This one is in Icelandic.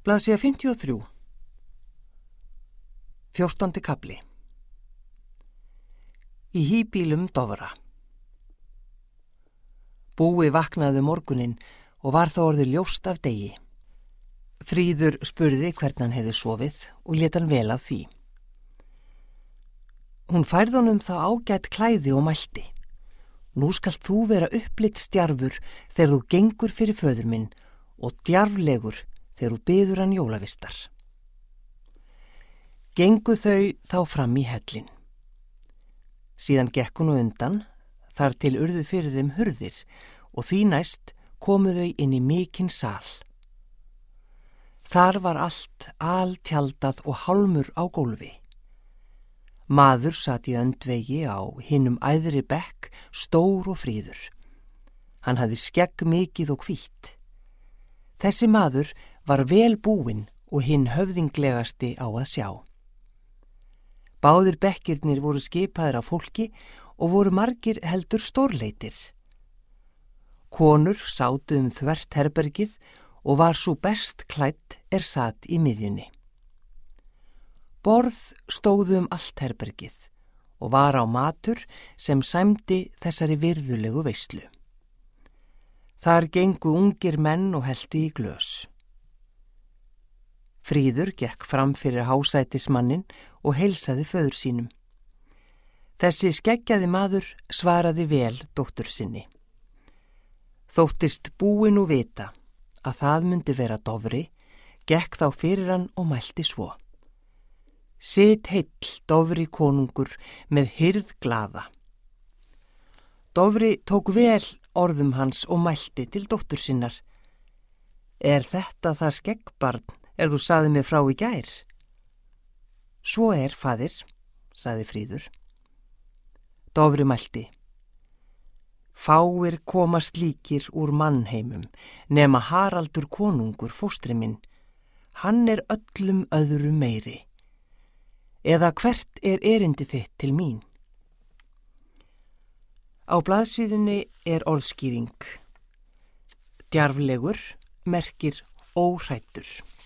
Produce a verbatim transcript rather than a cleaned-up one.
Blaðsíða fimmtíu og þrjú. Fjórtándi kafli. Í híbýlum Dofra. Búi vaknaði morguninn og var þá orðið ljóst af degi. Fríður spurði hvern hann hefði sofið og lét hann vel af því. Hún færði honum þá ágætt klæði og mælti. Nú skalt þú vera upplitt stjarfur þegar þú gengur fyrir föður minn og djarflegur þegar þú biður hann jólavistar. Gengu þau þá fram í hellin. Síðan gekk hún á undan, þar til urðu fyrir þeim hurðir og því næst komu þau inn í mikinn sal. Þar var allt altjaldað og hálmur á gólfi. Maður sat í öndvegi á hinum æðri bekk, stór og fríður. Hann hafði skegg mikið og hvítt. Þessi maður var vel búinn og hinn höfðinglegasti á að sjá. Báðir bekkirnir voru skipaðir af fólki og voru margir heldur stórleitir. Konur sátu um þvert herbergið og var svo best klædd er sat í miðjunni. Borð stóðu um allt herbergið og var á matur sem sæmdi þessari virðulegu veislu. Þar gengu ungir menn og helltu í glös. Fríður gekk fram fyrir hásætismanninn og heilsaði föður sínum. Þessi skeggjaði maður svaraði vel dóttur sinni. Þóttist búin og vita að það myndi vera Dofri, gekk þá fyrir hann og mælti svo. Sit heill, Dofri konungur, með hirð glaða. Dofri tók vel orðum hans og mælti til dóttur sinnar. Er þetta það skeggbarn er þú saði mig frá í gær? Svo er, faðir, saði Fríður. Dofri mælti. Fáir koma slíkir úr mannheimum, nema Haraldur konungur fóstri minn. Hann er öllum öðru meiri. Eða hvert er erindi þitt til mín? Á blaðsíðunni er orðskýring. Djarflegur merkir óhræddur.